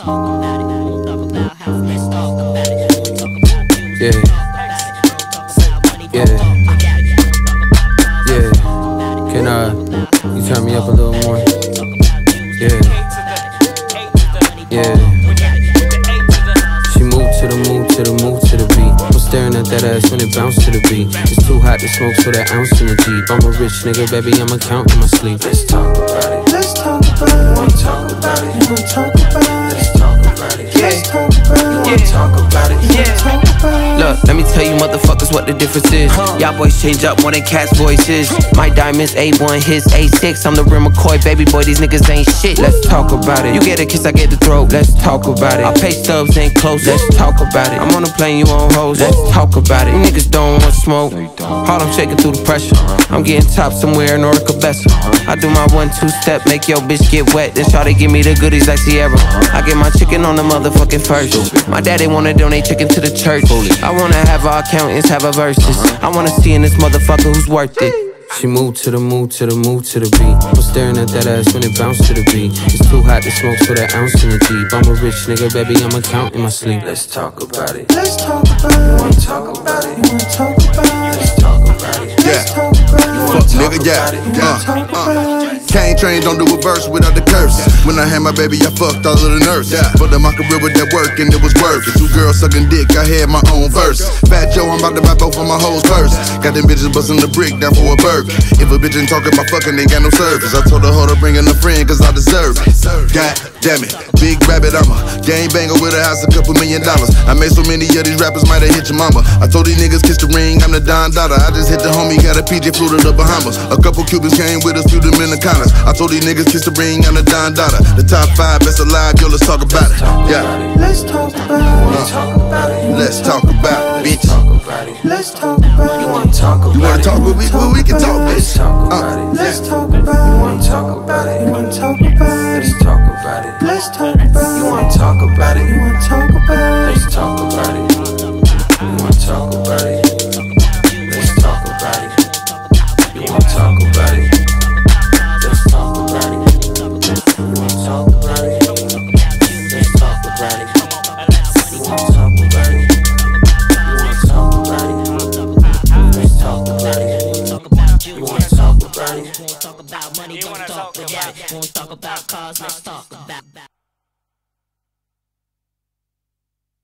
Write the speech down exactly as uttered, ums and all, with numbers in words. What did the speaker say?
Yeah. Yeah. Yeah. Can uh, you turn me up a little more? Yeah. Yeah. She moved to the move, to the move, to the beat. I'm staring at that ass when it bounce to the beat. It's too hot to smoke, so that ounce in the Jeep. I'm a rich nigga, baby, I'ma count in my sleep. Let's talk about it. Let's talk about it. You wanna talk about it? You wanna talk about it? Let's talk about it. Yeah. Let's talk about it. You wanna talk about it? Yeah. Look, let me tell you motherfuckers what the difference is. Y'all boys change up more than cats' voices. My diamonds A one, his A six. I'm the real McCoy, baby boy, these niggas ain't shit. Let's talk about it. You get a kiss, I get the throat. Let's talk about it. Our pay stubs ain't close. Let's talk about it. I'm on the plane, you on hoes. Let's talk about it. You niggas don't want smoke. Harlem shaking through the pressure. I'm getting top somewhere in Orica Bessa. I do my one two step, make your bitch get wet. Then try to give me the goodies like Sierra. I get my chicken on the motherfucking first. My daddy wanna donate chicken to the church. I wanna have our accountants have a verses. I wanna see in this motherfucker who's worth it. She moved to the move, to the move, to the beat. I'm staring at that ass when it bounce to the beat. It's too hot to smoke, so that ounce in the Jeep. I'm a rich nigga, baby, I'ma count in my sleep. Let's talk about it. Let's talk about it. You wanna talk about it? You wanna talk about it? Let's talk about it. Yeah. Let's talk about it. Fuck nigga, yeah. Uh, uh. Cane train, don't do a verse without the curse. When I had my baby, I fucked all of the nurse. But my career with that work, and it was worth it. Two girls sucking dick, I had my own verse. Fat Joe, I'm about to buy both of my hoes first. Got them bitches busting the brick down for a burger. If a bitch ain't talking about fucking, ain't got no service. I told her, hold her, bring in a friend, cause I deserve it. God damn it, big rabbit, I'm a gang banger with a house, a couple million dollars. I made so many of these rappers, might have hit your mama. I told these niggas, kiss the ring, I'm the Don Dada. I just hit the homie, got a P J flew to the Bahamas. A couple Cubans came with us, few them in the Connas. I told these niggas, kiss the ring, I'm the Don Dada. The top five best alive, yo, let's talk about it. Yeah. Let's talk about it. Talk about it. Let's talk about it, bitch. Let's talk about it. You wanna talk about it? You wanna talk about it? Well, we can talk, bitch. Uh, Let's talk about it. You wanna talk about it? You wanna talk about it? Let's talk about it. Let's talk about it. You wanna talk about it? You wanna talk about it? Let's talk about it. You wanna talk about it? Let's talk about it. You wanna talk about it? Let's talk about it. You wanna talk about it? Let's talk about it. You wanna talk about it? You wanna talk about it? Let's talk about it. You wanna talk about it? Talk about money, don't talk about it. Won't talk about cars, let's talk about it.